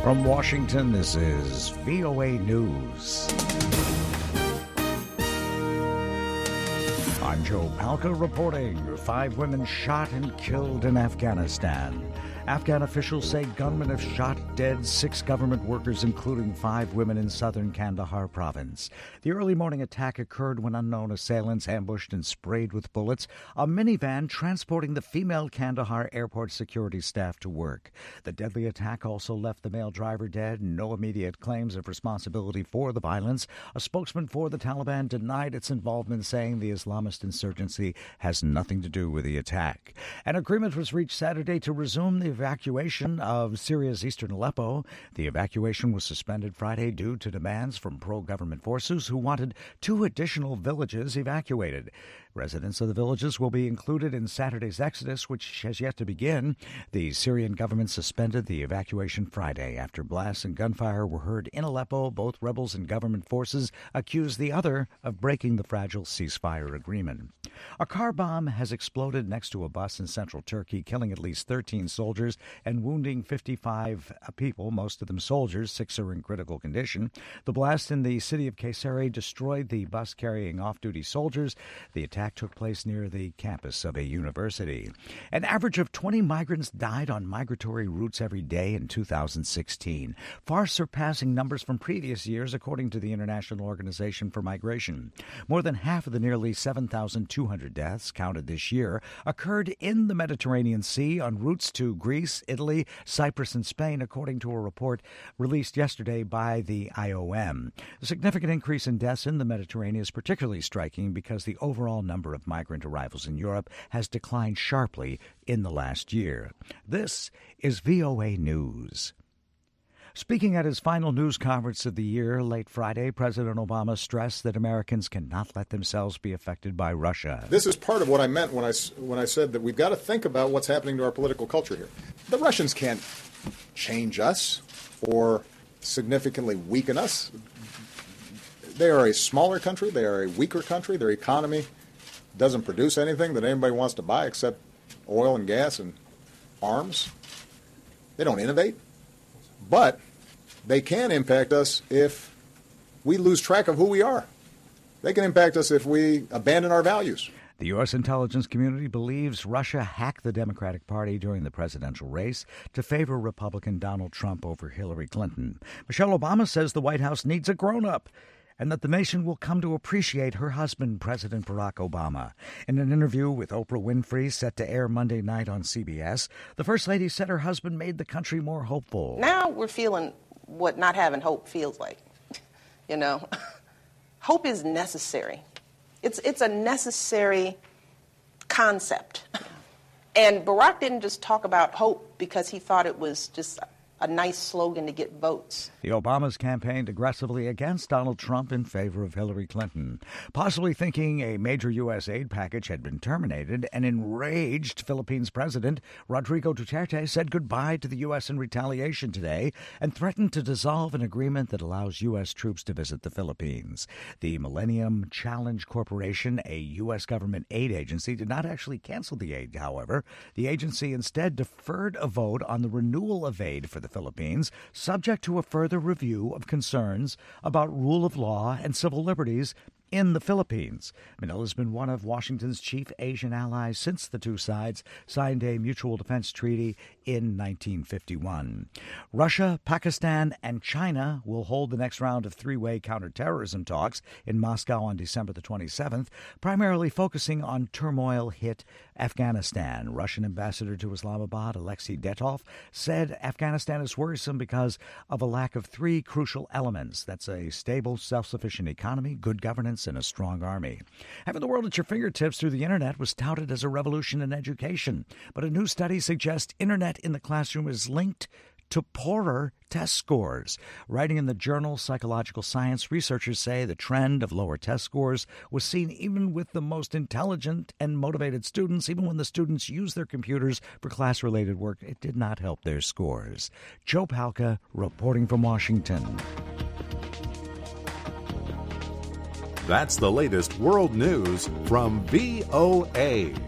From Washington, this is VOA News. I'm Joe Palca reporting. 5 women shot and killed in Afghanistan. Afghan officials say gunmen have shot dead 6 government workers, including 5 women in southern Kandahar province. The early morning attack occurred when unknown assailants ambushed and sprayed with bullets a minivan transporting the female Kandahar airport security staff to work. The deadly attack also left the male driver dead. No immediate claims of responsibility for the violence. A spokesman for the Taliban denied its involvement, saying the Islamist insurgency has nothing to do with the attack. An agreement was reached Saturday to resume the evacuation of Syria's eastern Aleppo. The evacuation was suspended Friday due to demands from pro-government forces who wanted 2 additional villages evacuated. Residents of the villages will be included in Saturday's exodus, which has yet to begin. The Syrian government suspended the evacuation Friday after blasts and gunfire were heard in Aleppo. Both rebels and government forces accused the other of breaking the fragile ceasefire agreement. A car bomb has exploded next to a bus in central Turkey, killing at least 13 soldiers and wounding 55 people, most of them soldiers. 6 are in critical condition. The blast in the city of Kayseri destroyed the bus carrying off-duty soldiers. The attack took place near the campus of a university. An average of 20 migrants died on migratory routes every day in 2016, far surpassing numbers from previous years, according to the International Organization for Migration. More than half of the nearly 7,200 deaths counted this year occurred in the Mediterranean Sea on routes to Greece, Italy, Cyprus, and Spain, according to a report released yesterday by the IOM. The significant increase in deaths in the Mediterranean is particularly striking because the overall number of migrant arrivals in Europe has declined sharply in the last year. This is VOA News. Speaking at his final news conference of the year late Friday, President Obama stressed that Americans cannot let themselves be affected by Russia. This is part of what I meant when I said that we've got to think about what's happening to our political culture here. The Russians can't change us or significantly weaken us. They are a smaller country. They are a weaker country. Their economy doesn't produce anything that anybody wants to buy except oil and gas and arms. They don't innovate. But they can impact us if we lose track of who we are. They can impact us if we abandon our values. The U.S. intelligence community believes Russia hacked the Democratic Party during the presidential race to favor Republican Donald Trump over Hillary Clinton. Michelle Obama says the White House needs a grown-up and that the nation will come to appreciate her husband, President Barack Obama. In an interview with Oprah Winfrey set to air Monday night on CBS, the First Lady said her husband made the country more hopeful. Now we're feeling what not having hope feels like. You know, hope is necessary. It's a necessary concept. And Barack didn't just talk about hope because he thought it was just a nice slogan to get votes. The Obamas campaigned aggressively against Donald Trump in favor of Hillary Clinton, possibly thinking a major U.S. aid package had been terminated. An enraged Philippines president, Rodrigo Duterte, said goodbye to the U.S. in retaliation today and threatened to dissolve an agreement that allows U.S. troops to visit the Philippines. The Millennium Challenge Corporation, a U.S. government aid agency, did not actually cancel the aid, however. The agency instead deferred a vote on the renewal of aid for the Philippines, subject to a further review of concerns about rule of law and civil liberties in the Philippines. Manila has been one of Washington's chief Asian allies since the two sides signed a mutual defense treaty in 1951. Russia, Pakistan, and China will hold the next round of 3-way counterterrorism talks in Moscow on December the 27th, primarily focusing on turmoil-hit Afghanistan. Russian ambassador to Islamabad, Alexei Detov, said Afghanistan is worrisome because of a lack of 3 crucial elements. That's a stable, self-sufficient economy, good governance, and a strong army. Having the world at your fingertips through the Internet was touted as a revolution in education, but a new study suggests Internet in the classroom is linked to poorer test scores. Writing in the journal Psychological Science, researchers say the trend of lower test scores was seen even with the most intelligent and motivated students. Even when the students used their computers for class-related work, it did not help their scores. Joe Palca reporting from Washington. That's the latest world news from VOA.